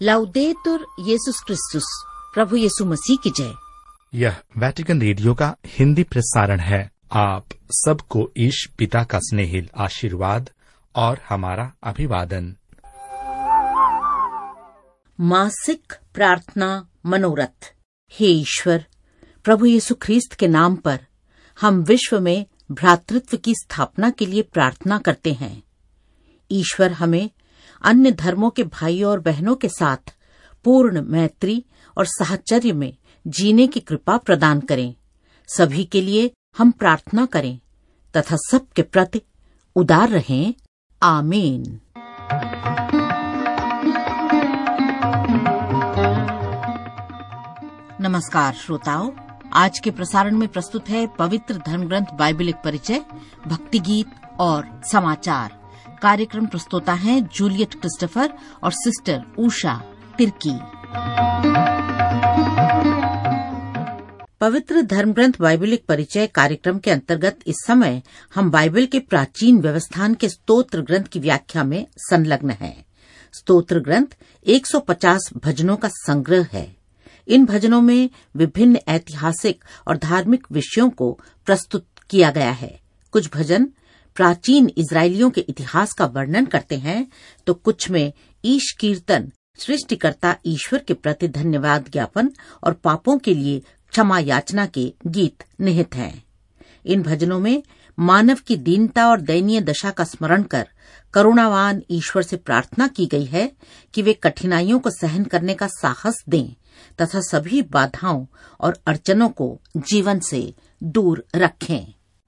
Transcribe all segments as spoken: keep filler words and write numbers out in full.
लाउदेतुर येसुस क्रिस्तुस, प्रभु यीशु मसीह की जय। यह वेटिकन रेडियो का हिंदी प्रसारण है। आप सबको ईश पिता का स्नेहिल आशीर्वाद और हमारा अभिवादन। मासिक प्रार्थना मनोरथ। हे ईश्वर, प्रभु यीशु ख्रीस्त के नाम पर हम विश्व में भ्रातृत्व की स्थापना के लिए प्रार्थना करते हैं। ईश्वर हमें अन्य धर्मों के भाइयों और बहनों के साथ पूर्ण मैत्री और साहचर्य में जीने की कृपा प्रदान करें। सभी के लिए हम प्रार्थना करें तथा सबके प्रति उदार रहें। आमीन। नमस्कार श्रोताओं, आज के प्रसारण में प्रस्तुत है पवित्र धर्मग्रंथ बाइबल एक परिचय, भक्ति गीत और समाचार। कार्यक्रम प्रस्तुता हैं जूलियट क्रिस्टोफर और सिस्टर उषा तिर्की। पवित्र धर्मग्रंथ बाइबल एक परिचय कार्यक्रम के अंतर्गत इस समय हम बाइबल के प्राचीन व्यवस्थान के स्तोत्र ग्रंथ की व्याख्या में संलग्न हैं। स्तोत्र ग्रंथ एक सौ पचास भजनों का संग्रह है। इन भजनों में विभिन्न ऐतिहासिक और धार्मिक विषयों को प्रस्तुत किया गया है। कुछ भजन प्राचीन इजरायलियों के इतिहास का वर्णन करते हैं, तो कुछ में ईश कीर्तन सृष्टिकर्ता ईश्वर के प्रति धन्यवाद ज्ञापन और पापों के लिए क्षमा याचना के गीत निहित हैं। इन भजनों में मानव की दीनता और दयनीय दशा का स्मरण कर करुणावान ईश्वर से प्रार्थना की गई है कि वे कठिनाइयों को सहन करने का साहस दें तथा सभी बाधाओं और अड़चनों को जीवन से दूर रखें।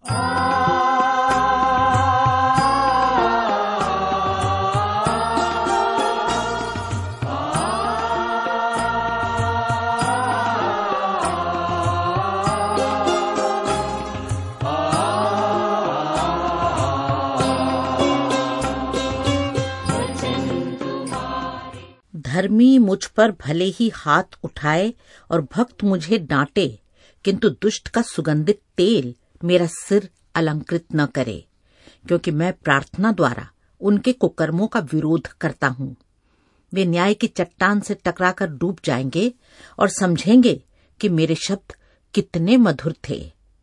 धर्मी मुझ पर भले ही हाथ उठाए और भक्त मुझे डांटे, किंतु दुष्ट का सुगंधित तेल मेरा सिर अलंकृत न करे, क्योंकि मैं प्रार्थना द्वारा उनके कुकर्मों का विरोध करता हूँ। वे न्याय की चट्टान से टकराकर डूब जाएंगे और समझेंगे कि मेरे शब्द कितने मधुर थे।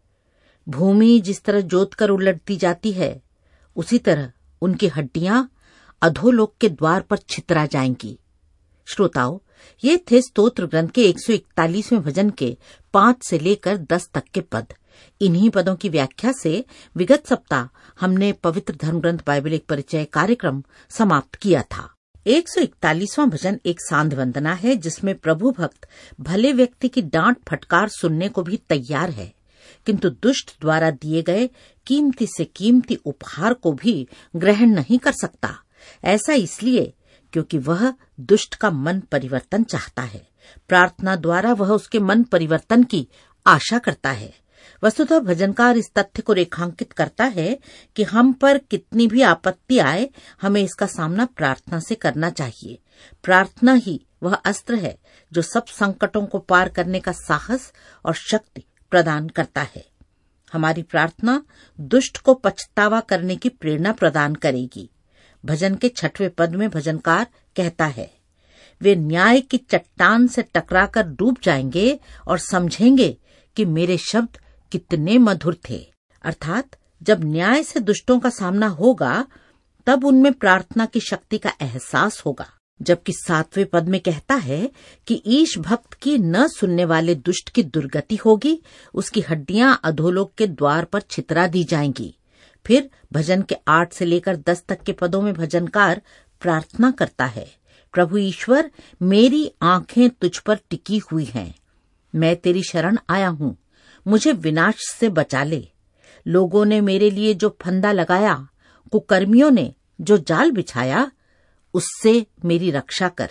भूमि जिस तरह जोत कर उलटती जाती है, उसी तरह उनकी हड्डियां अधोलोक के द्वार पर छितरा जाएंगी। श्रोताओं, ये थे स्तोत्र ग्रंथ के एक सौ इकतालीसवें भजन के पांच से लेकर दस तक के पद। इन्हीं पदों की व्याख्या से विगत सप्ताह हमने पवित्र धर्मग्रंथ बाइबल एक परिचय कार्यक्रम समाप्त किया था। एक सौ इकतालीसवां भजन एक सांध्य वंदना है, जिसमें प्रभु भक्त भले व्यक्ति की डांट फटकार सुनने को भी तैयार है, किंतु दुष्ट द्वारा दिए गए कीमती से कीमती उपहार को भी ग्रहण नहीं कर सकता। ऐसा इसलिए क्योंकि वह दुष्ट का मन परिवर्तन चाहता है। प्रार्थना द्वारा वह उसके मन परिवर्तन की आशा करता है। वस्तुतः भजनकार इस तथ्य को रेखांकित करता है कि हम पर कितनी भी आपत्ति आए, हमें इसका सामना प्रार्थना से करना चाहिए। प्रार्थना ही वह अस्त्र है जो सब संकटों को पार करने का साहस और शक्ति प्रदान करता है। हमारी प्रार्थना दुष्ट को पछतावा करने की प्रेरणा प्रदान करेगी। भजन के छठवें पद में भजनकार कहता है, वे न्याय की चट्टान से टकराकर डूब जाएंगे और समझेंगे कि मेरे शब्द कितने मधुर थे। अर्थात जब न्याय से दुष्टों का सामना होगा, तब उनमें प्रार्थना की शक्ति का एहसास होगा। जबकि सातवें पद में कहता है कि ईश भक्त की न सुनने वाले दुष्ट की दुर्गति होगी, उसकी हड्डियां अधोलोक के द्वार पर छितरा दी जाएंगी। फिर भजन के आठ से लेकर दस तक के पदों में भजनकार प्रार्थना करता है, प्रभु ईश्वर, मेरी आंखें तुझ पर टिकी हुई हैं। मैं तेरी शरण आया हूँ, मुझे विनाश से बचा ले। लोगों ने मेरे लिए जो फंदा लगाया, कुकर्मियों ने जो जाल बिछाया, उससे मेरी रक्षा कर।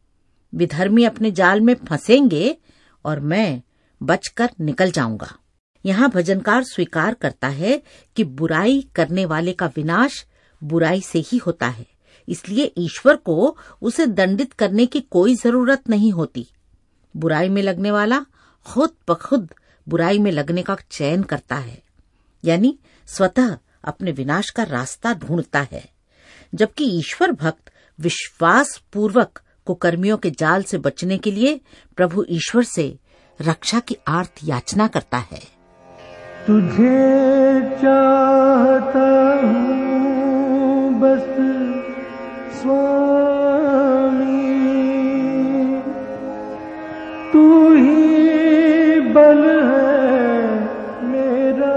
विधर्मी अपने जाल में फंसेंगे और मैं बचकर निकल जाऊंगा। यहाँ भजनकार स्वीकार करता है कि बुराई करने वाले का विनाश बुराई से ही होता है, इसलिए ईश्वर को उसे दंडित करने की कोई जरूरत नहीं होती। बुराई में लगने वाला खुद बखुद बुराई में लगने का चयन करता है, यानी स्वतः अपने विनाश का रास्ता ढूंढता है। जबकि ईश्वर भक्त विश्वास पूर्वक कुकर्मियों के जाल से बचने के लिए प्रभु ईश्वर से रक्षा की आर्त याचना करता है। तुझे चाहता हूँ बस स्वामी, तू ही बल है मेरा।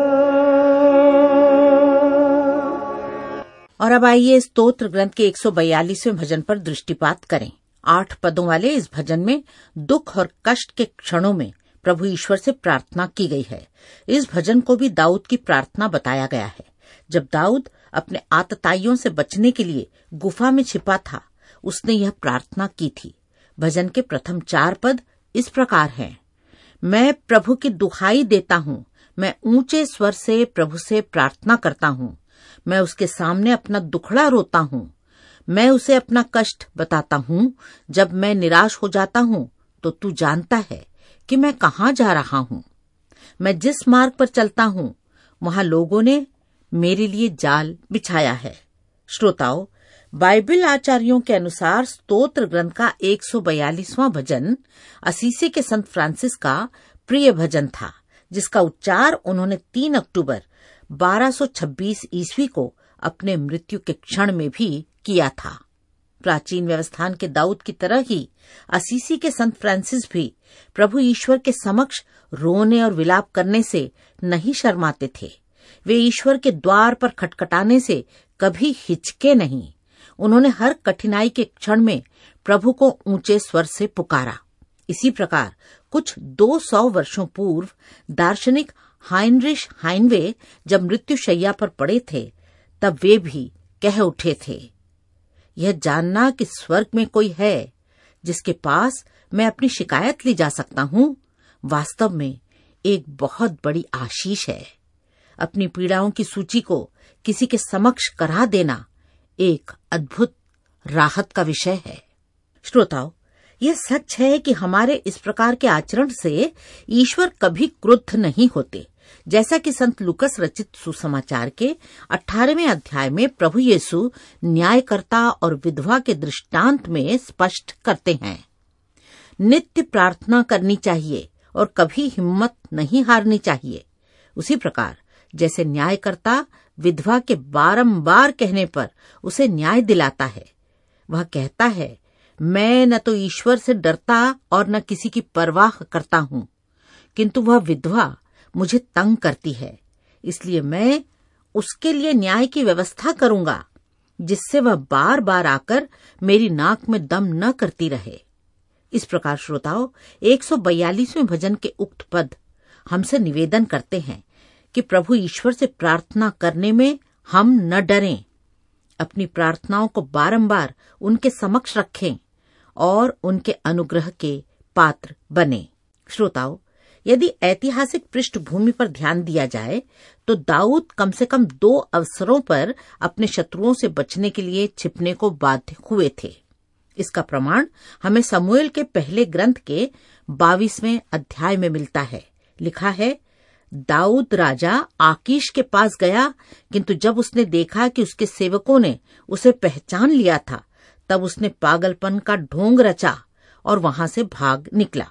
और अब आइए स्तोत्र ग्रंथ के एक सौ बयालीसवें भजन पर दृष्टिपात करें। आठ पदों वाले इस भजन में दुख और कष्ट के क्षणों में प्रभु ईश्वर से प्रार्थना की गई है। इस भजन को भी दाऊद की प्रार्थना बताया गया है। जब दाऊद अपने आतताइयों से बचने के लिए गुफा में छिपा था, उसने यह प्रार्थना की थी। भजन के प्रथम चार पद इस प्रकार हैं। मैं प्रभु की दुहाई देता हूँ, मैं ऊंचे स्वर से प्रभु से प्रार्थना करता हूँ, मैं उसके सामने अपना दुखड़ा रोता हूँ, मैं उसे अपना कष्ट बताता हूँ। जब मैं निराश हो जाता हूँ तो तू जानता है कि मैं कहाँ जा रहा हूँ। मैं जिस मार्ग पर चलता हूँ वहां लोगों ने मेरे लिए जाल बिछाया है। श्रोताओ, बाइबल आचार्यों के अनुसार स्तोत्र ग्रंथ का एक सौ बयालीसवां भजन असीसी के संत फ्रांसिस का प्रिय भजन था, जिसका उच्चार उन्होंने तीन अक्टूबर बारह सौ छब्बीस ईस्वी को अपने मृत्यु के क्षण में भी किया था। प्राचीन व्यवस्थान के दाऊद की तरह ही असीसी के संत फ्रांसिस भी प्रभु ईश्वर के समक्ष रोने और विलाप करने से नहीं शर्माते थे। वे ईश्वर के द्वार पर खटखटाने से कभी हिचके नहीं। उन्होंने हर कठिनाई के क्षण में प्रभु को ऊंचे स्वर से पुकारा। इसी प्रकार कुछ दो सौ वर्षों पूर्व दार्शनिक हाइनरिश हाइनवे जब मृत्युशैया पर पड़े थे, तब वे भी कह उठे थे, यह जानना कि स्वर्ग में कोई है जिसके पास मैं अपनी शिकायत ले जा सकता हूँ, वास्तव में एक बहुत बड़ी आशीष है। अपनी पीड़ाओं की सूची को किसी के समक्ष करा देना एक अद्भुत राहत का विषय है। श्रोताओ, यह सच है कि हमारे इस प्रकार के आचरण से ईश्वर कभी क्रुद्ध नहीं होते। जैसा कि संत लूकस रचित सुसमाचार के अठारहवें अध्याय में प्रभु यीशु न्यायकर्ता और विधवा के दृष्टांत में स्पष्ट करते हैं। नित्य प्रार्थना करनी चाहिए और कभी हिम्मत नहीं हारनी चाहिए। उसी प्रकार जैसे न्यायकर्ता विधवा के बारंबार कहने पर उसे न्याय दिलाता है, वह कहता है, मैं न तो ईश्वर से डरता और न किसी की परवाह करता हूँ, किंतु वह विधवा मुझे तंग करती है, इसलिए मैं उसके लिए न्याय की व्यवस्था करूंगा, जिससे वह बार बार आकर मेरी नाक में दम न करती रहे। इस प्रकार श्रोताओ, एक सौ बयालीसवें भजन के उक्त पद हमसे निवेदन करते हैं कि प्रभु ईश्वर से प्रार्थना करने में हम न डरें, अपनी प्रार्थनाओं को बारंबार उनके समक्ष रखें और उनके अनुग्रह के पात्र बने। श्रोताओ, यदि ऐतिहासिक पृष्ठभूमि पर ध्यान दिया जाए तो दाऊद कम से कम दो अवसरों पर अपने शत्रुओं से बचने के लिए छिपने को बाध्य हुए थे। इसका प्रमाण हमें समूएल के पहले ग्रंथ के बाईसवें अध्याय में मिलता है। लिखा है, दाऊद राजा आकीश के पास गया, किंतु जब उसने देखा कि उसके सेवकों ने उसे पहचान लिया था, तब उसने पागलपन का ढोंग रचा और वहां से भाग निकला।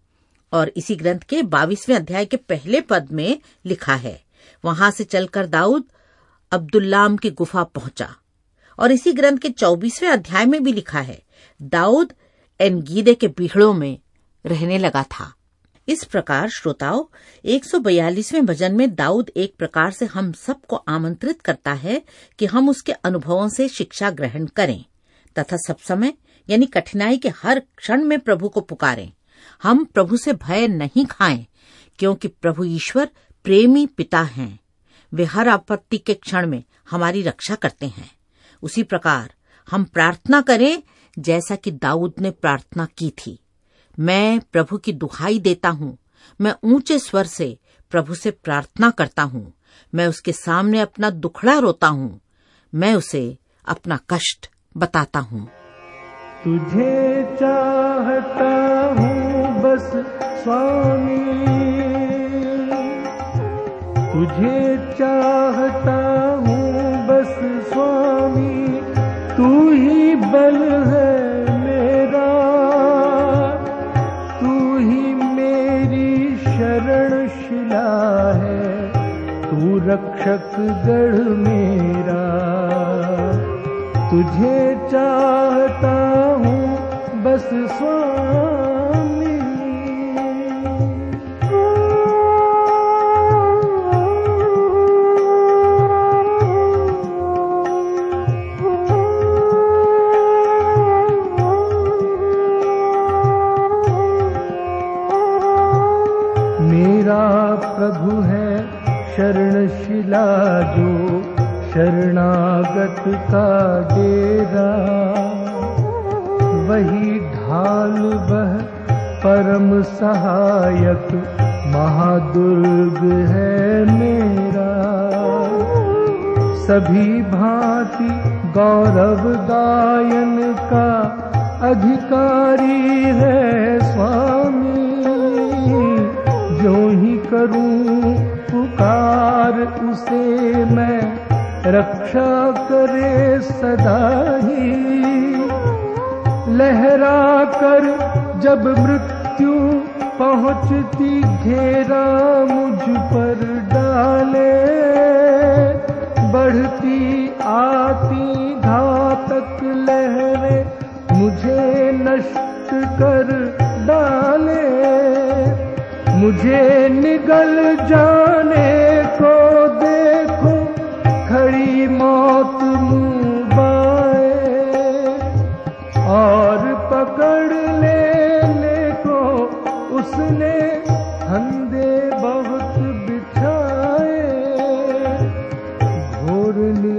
और इसी ग्रंथ के बाईसवें अध्याय के पहले पद में लिखा है, वहां से चलकर दाऊद अब्दुल्लाम की गुफा पहुंचा। और इसी ग्रंथ के चौबीसवें अध्याय में भी लिखा है, दाऊद एनगीदे के बीहड़ों में रहने लगा था। इस प्रकार श्रोताओं, एक सौ बयालीसवें भजन में दाऊद एक प्रकार से हम सबको आमंत्रित करता है कि हम उसके अनुभवों से शिक्षा ग्रहण करें तथा सब समय यानी कठिनाई के हर क्षण में प्रभु को पुकारें। हम प्रभु से भय नहीं खाएं, क्योंकि प्रभु ईश्वर प्रेमी पिता हैं। वे हर आपत्ति के क्षण में हमारी रक्षा करते हैं। उसी प्रकार हम प्रार्थना करें जैसा कि दाऊद ने प्रार्थना की थी। मैं प्रभु की दुहाई देता हूँ, मैं ऊंचे स्वर से प्रभु से प्रार्थना करता हूँ, मैं उसके सामने अपना दुखड़ा रोता हूँ, मैं उसे अपना कष्ट बताता हूँ। तुझे चाहता हूँ बस स्वामी, तुझे चाहता हूँ बस स्वामी, तू ही बल है मेरा। है, तू रक्षक गढ़ मेरा। तुझे चाहता हूँ बस स्वामी। मेरा प्रभु है शरणशिला जो शरणागत का डेरा। वही ढाल वह परम सहायक महादुर्ग है मेरा। सभी भांति गौरव गायन का अधिकारी है स्वामी। जो ही करूं पुकार उसे मैं, रक्षा करे सदा ही। लहरा कर जब मृत्यु पहुंचती घेरा मुझ पर डाले। बढ़ती आती घातक लहरें मुझे नष्ट कर डाले। मुझे निगल जाने को देखो, खड़ी मौत मुँह बाए। और पकड़ लेने को उसने फंदे बहुत बिछाए। घोर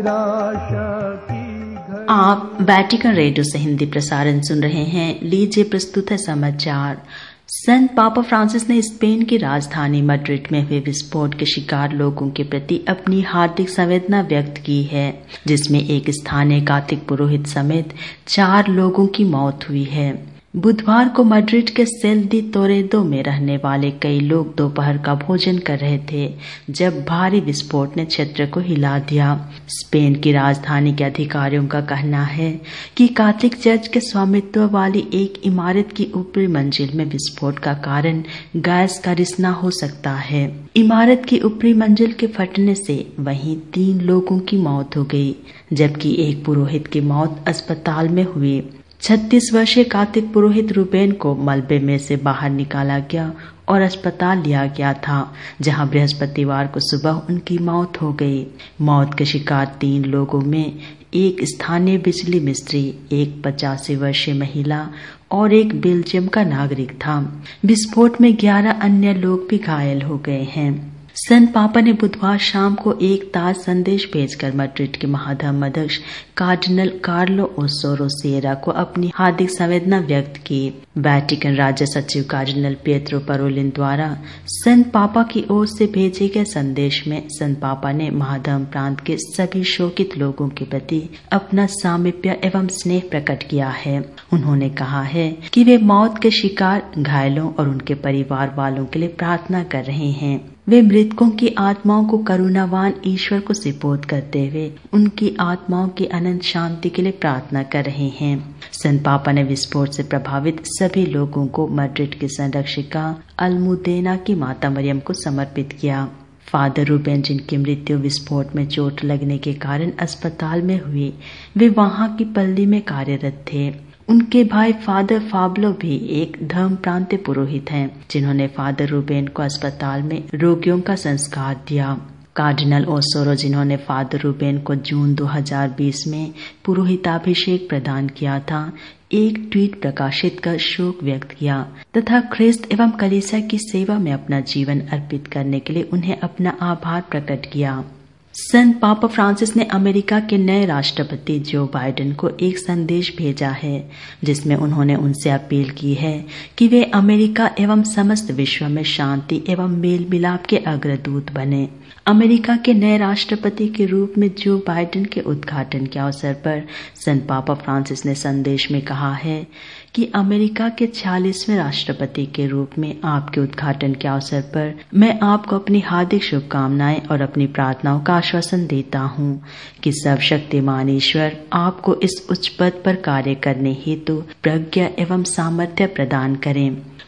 निराशा की घड़ी। आप वेटिकन रेडियो से हिंदी प्रसारण सुन रहे हैं। लीजिए प्रस्तुत है समाचार। संत पापा फ्रांसिस ने स्पेन की राजधानी मैड्रिड में हुए विस्फोट के शिकार लोगों के प्रति अपनी हार्दिक संवेदना व्यक्त की है, जिसमें एक स्थानीय कैथोलिक पुरोहित समेत चार लोगों की मौत हुई है। बुधवार को मैड्रिड के सेल दी टोलेडो में रहने वाले कई लोग दोपहर का भोजन कर रहे थे जब भारी विस्फोट ने क्षेत्र को हिला दिया। स्पेन की राजधानी के अधिकारियों का कहना है कि कैथोलिक चर्च के स्वामित्व वाली एक इमारत की ऊपरी मंजिल में विस्फोट का कारण गैस का रिसना हो सकता है। इमारत की ऊपरी मंजिल के फटने से वहीं तीन लोगों की मौत हो गई, जबकि एक पुरोहित की मौत अस्पताल में हुई। छत्तीस वर्षीय कैथोलिक पुरोहित रूबेन को मलबे में से बाहर निकाला गया और अस्पताल लिया गया था, जहां बृहस्पतिवार को सुबह उनकी मौत हो गई। मौत के शिकार तीन लोगों में एक स्थानीय बिजली मिस्त्री, एक पचासी वर्षीय महिला और एक बेल्जियम का नागरिक था। विस्फोट में ग्यारह अन्य लोग भी घायल हो गए हैं। संत पापा ने बुधवार शाम को एक ताज संदेश भेजकर मैड्रिड के महाधर्म अध्यक्ष कार्डिनल कार्लो ओसोरो सिएरा को अपनी हार्दिक संवेदना व्यक्त की। वेटिकन राज्य सचिव कार्डिनल पिएट्रो पैरोलिन द्वारा संत पापा की ओर से भेजे गए संदेश में संत पापा ने महाधर्म प्रांत के सभी शोकित लोगों के प्रति अपना सामीप्य एवं स्नेह प्रकट किया है। उन्होंने कहा है कि वे मौत के शिकार घायलों और उनके परिवार वालों के लिए प्रार्थना कर रहे हैं। वे मृतकों की आत्माओं को करुणावान ईश्वर को सिपोर्ट करते हुए उनकी आत्माओं की अनंत शांति के लिए प्रार्थना कर रहे हैं। संत पापा ने विस्फोट से प्रभावित सभी लोगों को मैड्रिड की संरक्षिका अल्मुदेना की माता मरियम को समर्पित किया। फादर रूबेन, जिनकी मृत्यु विस्फोट में चोट लगने के कारण अस्पताल में हुई, वे वहां की पल्ली में कार्यरत थे। उनके भाई फादर फाब्लो भी एक धर्म प्रांतीय पुरोहित हैं, जिन्होंने फादर रूबेन को अस्पताल में रोगियों का संस्कार दिया। कार्डिनल ओसोरो, जिन्होंने फादर रूबेन को जून दो हज़ार बीस में पुरोहिताभिषेक प्रदान किया था, एक ट्वीट प्रकाशित कर शोक व्यक्त किया तथा ख्रिस्त एवं कलीसिया की सेवा में अपना जीवन अर्पित करने के लिए उन्हें अपना आभार प्रकट किया। संत पापा फ्रांसिस ने अमेरिका के नए राष्ट्रपति जो बाइडेन को एक संदेश भेजा है, जिसमें उन्होंने उनसे अपील की है कि वे अमेरिका एवं समस्त विश्व में शांति एवं मेल मिलाप के अग्रदूत बने। अमेरिका के नए राष्ट्रपति के रूप में जो बाइडेन के उद्घाटन के अवसर पर संत पापा फ्रांसिस ने संदेश में कहा है कि अमेरिका के छियालीसवें राष्ट्रपति के रूप में आपके उद्घाटन के अवसर पर मैं आपको अपनी हार्दिक शुभकामनाएं और अपनी प्रार्थनाओं का आश्वासन देता हूं कि सर्वशक्तिमान ईश्वर आपको इस उच्च पद पर कार्य करने हेतु प्रज्ञा एवं सामर्थ्य प्रदान करें।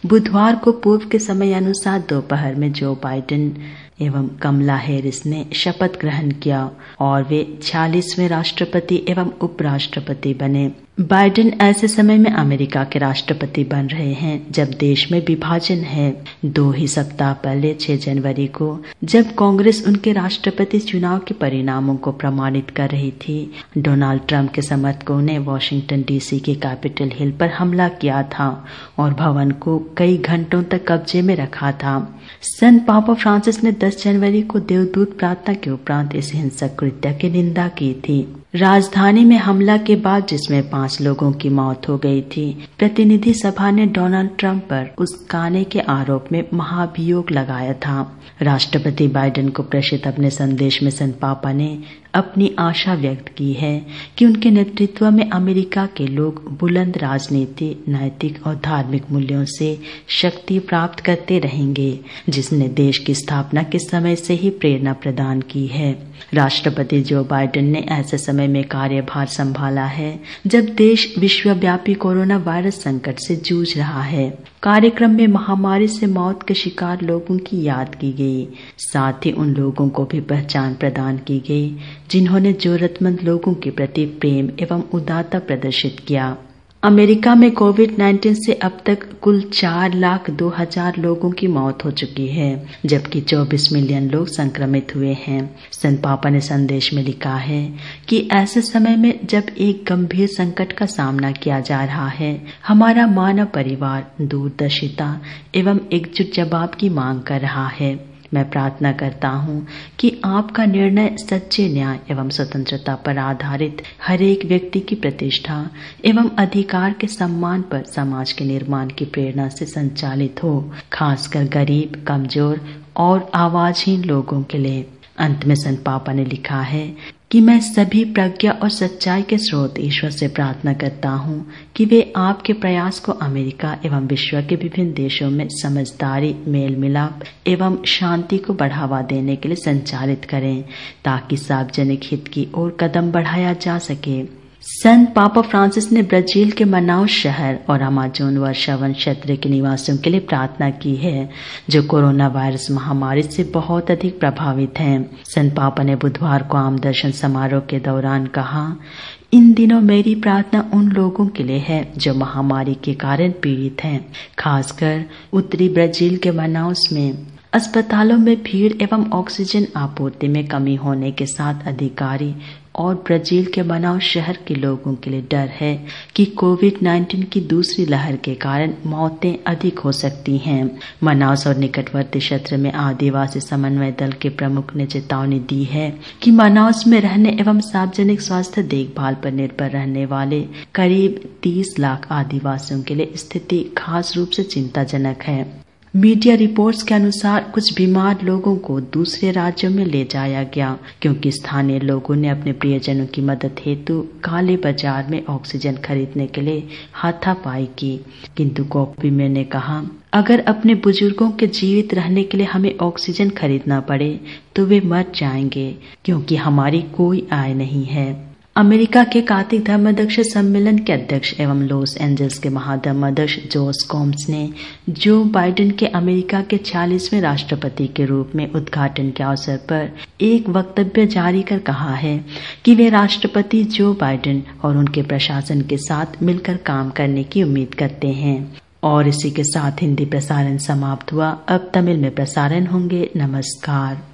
बुधवार को पूर्व के समय अनुसार दोपहर में जो बाइडेन एवं कमला हैरिस ने शपथ ग्रहण किया और वे छियालीसवें राष्ट्रपति एवं उपराष्ट्रपति बने। बाइडेन ऐसे समय में अमेरिका के राष्ट्रपति बन रहे हैं जब देश में विभाजन है। दो ही सप्ताह पहले छह जनवरी को जब कांग्रेस उनके राष्ट्रपति चुनाव के परिणामों को प्रमाणित कर रही थी, डोनाल्ड ट्रंप के समर्थकों ने वॉशिंगटन डीसी के कैपिटल हिल पर हमला किया था और भवन को कई घंटों तक कब्जे में रखा था। संत पापा फ्रांसिस ने दस जनवरी को देवदूत प्रार्थना के उपरांत इस हिंसक कृत्य की निंदा की थी। राजधानी में हमला के बाद जिसमें पांच लोगों की मौत हो गई थी, प्रतिनिधि सभा ने डोनाल्ड ट्रंप पर उस्काने के आरोप में महाभियोग लगाया था। राष्ट्रपति बाइडेन को प्रेषित अपने संदेश में संत पापा ने अपनी आशा व्यक्त की है कि उनके नेतृत्व में अमेरिका के लोग बुलंद राजनीति, नैतिक और धार्मिक मूल्यों से शक्ति प्राप्त करते रहेंगे, जिसने देश की स्थापना के समय से ही प्रेरणा प्रदान की है। राष्ट्रपति जो बाइडेन ने ऐसे समय में कार्यभार संभाला है जब देश विश्वव्यापी कोरोना वायरस संकट से जूझ रहा है। कार्यक्रम में महामारी से मौत के शिकार लोगों की याद की गई, साथ ही उन लोगों को भी पहचान प्रदान की गई जिन्होंने जरूरतमंद लोगों के प्रति प्रेम एवं उदारता प्रदर्शित किया। अमेरिका में कोविड नाइन्टीन से अब तक कुल चार लाख दो हजार लोगों की मौत हो चुकी है, जबकि चौबीस मिलियन लोग संक्रमित हुए हैं। संत पापा ने संदेश में लिखा है कि ऐसे समय में जब एक गंभीर संकट का सामना किया जा रहा है, हमारा मानव परिवार दूरदर्शिता एवं एकजुट जवाब की मांग कर रहा है। मैं प्रार्थना करता हूँ कि आपका निर्णय सच्चे न्याय एवं स्वतंत्रता पर आधारित हरेक व्यक्ति की प्रतिष्ठा एवं अधिकार के सम्मान पर समाज के निर्माण की प्रेरणा से संचालित हो, खासकर गरीब, कमजोर और आवाजहीन लोगों के लिए। अंत में संत पापा ने लिखा है कि मैं सभी प्रज्ञा और सच्चाई के स्रोत ईश्वर से प्रार्थना करता हूँ कि वे आपके प्रयास को अमेरिका एवं विश्व के विभिन्न देशों में समझदारी, मेल मिलाप एवं शांति को बढ़ावा देने के लिए संचालित करें, ताकि सार्वजनिक हित की ओर कदम बढ़ाया जा सके। संत पापा फ्रांसिस ने ब्राजील के मनाउस शहर और अमाजोन वर्षावन क्षेत्र के निवासियों के लिए प्रार्थना की है, जो कोरोना वायरस महामारी से बहुत अधिक प्रभावित हैं। संत पापा ने बुधवार को आम दर्शन समारोह के दौरान कहा, इन दिनों मेरी प्रार्थना उन लोगों के लिए है जो महामारी के कारण पीड़ित हैं, खासकर उत्तरी ब्राजील के मनाउस में। अस्पतालों में भीड़ एवं ऑक्सीजन आपूर्ति में कमी होने के साथ अधिकारी और ब्राजील के मनाउस शहर के लोगों के लिए डर है कि कोविड नाइन्टीन की दूसरी लहर के कारण मौतें अधिक हो सकती हैं। मनाउस और निकटवर्ती क्षेत्र में आदिवासी समन्वय दल के प्रमुख ने चेतावनी दी है कि मनाउस में रहने एवं सार्वजनिक स्वास्थ्य देखभाल पर निर्भर रहने वाले करीब तीस लाख आदिवासियों के लिए स्थिति खास रूप से चिंताजनक है। मीडिया रिपोर्ट्स के अनुसार कुछ बीमार लोगों को दूसरे राज्यों में ले जाया गया क्योंकि स्थानीय लोगों ने अपने प्रियजनों की मदद हेतु काले बाजार में ऑक्सीजन खरीदने के लिए हाथापाई की। किंतु कॉपीमैन ने कहा, अगर अपने बुजुर्गों के जीवित रहने के लिए हमें ऑक्सीजन खरीदना पड़े तो वे मर जाएंगे, क्योंकि हमारी कोई आय नहीं है। अमेरिका के कार्तिक धर्माध्यक्ष सम्मेलन के अध्यक्ष एवं लॉस एंजल्स के महाधर्माध्यक्ष जोस कॉम्स ने जो बाइडेन के अमेरिका के छियालीसवें राष्ट्रपति के रूप में उद्घाटन के अवसर पर एक वक्तव्य जारी कर कहा है कि वे राष्ट्रपति जो बाइडेन और उनके प्रशासन के साथ मिलकर काम करने की उम्मीद करते हैं। और इसी के साथ हिंदी प्रसारण समाप्त हुआ। अब तमिल में प्रसारण होंगे। नमस्कार।